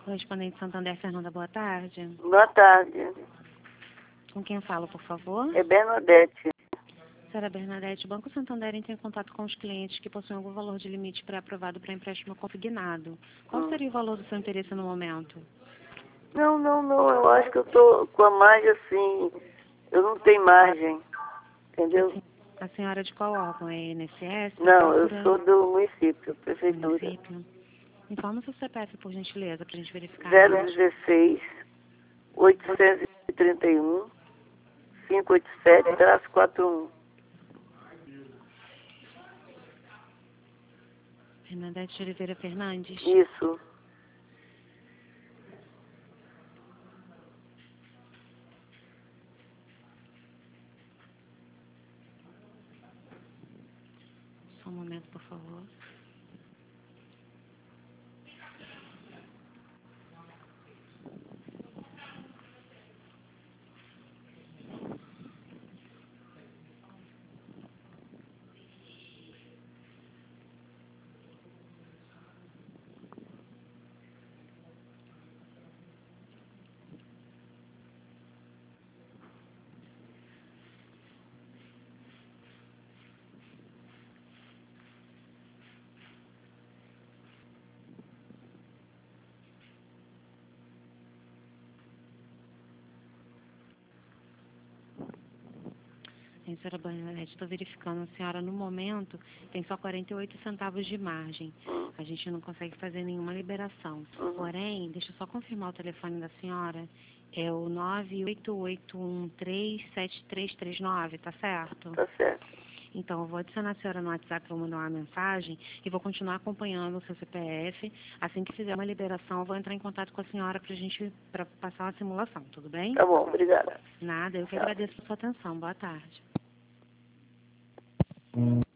Correspondente Santander, Fernanda, boa tarde. Boa tarde. Com quem eu falo, por favor? É Bernadette. Senhora Bernadette, o Banco Santander entra em contato com os clientes que possuem algum valor de limite pré-aprovado para empréstimo consignado. Qual seria o valor do seu interesse no momento? Não. Eu acho que eu tô com a margem assim. Eu não tenho margem. Entendeu? A senhora é de qual órgão? É INSS? Não, eu sou do município, Do prefeitura. município? Informa o seu CPF, por gentileza, para a gente verificar. 016 831 587-41. Bernadette de Oliveira Fernandes? Isso. Só um momento, por favor. Senhora Bernadette, estou verificando. A senhora, no momento, tem só 48 centavos de margem. A gente não consegue fazer nenhuma liberação. Porém, deixa eu só confirmar o telefone da senhora. É o 988137339, tá certo? Tá certo. Então, eu vou adicionar a senhora no WhatsApp, vou mandar uma mensagem e vou continuar acompanhando o seu CPF. Assim que fizer uma liberação, eu vou entrar em contato com a senhora para passar uma simulação, tudo bem? Tá bom, obrigada. Nada, eu que agradeço por sua atenção. Boa tarde.